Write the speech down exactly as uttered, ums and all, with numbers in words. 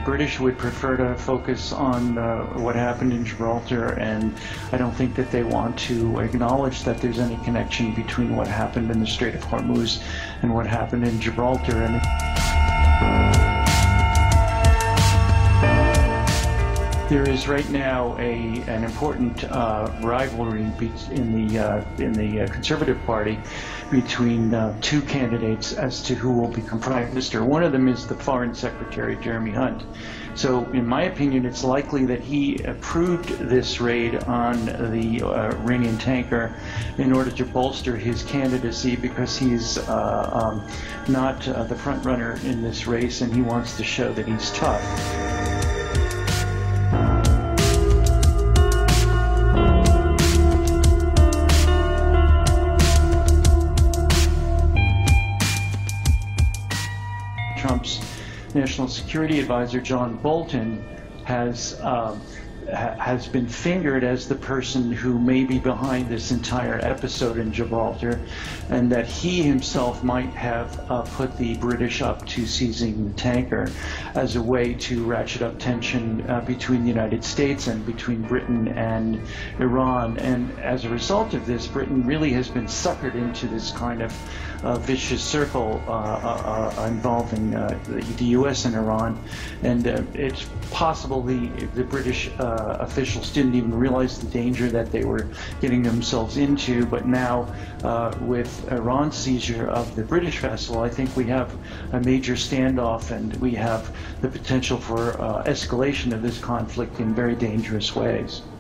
British would prefer to focus on uh, what happened in Gibraltar, and I don't think that they want to acknowledge that there's any connection between what happened in the Strait of Hormuz and what happened in Gibraltar. And there is right now a an important uh, rivalry in the uh, in the uh, Conservative Party between uh, two candidates as to who will become Prime Minister. One of them is the Foreign Secretary, Jeremy Hunt. So, in my opinion, it's likely that he approved this raid on the uh, Iranian tanker in order to bolster his candidacy, because he's uh, um, not uh, the front runner in this race, and he wants to show that he's tough. Trump's National Security Advisor, John Bolton, has um, ha has been fingered as the person who may be behind this entire episode in Gibraltar, and that he himself might have uh, put the British up to seizing the tanker as a way to ratchet up tension uh, between the United States and between Britain and Iran. And as a result of this, Britain really has been suckered into this kind of uh, vicious circle uh, uh, uh, involving uh, the, the U S and Iran. And uh, it's possible the, the British uh, officials didn't even realize the danger that they were getting themselves into. But now, uh, with Iran's seizure of the British vessel, I think we have a major standoff, and we have the potential for uh, escalation of this conflict in very dangerous ways.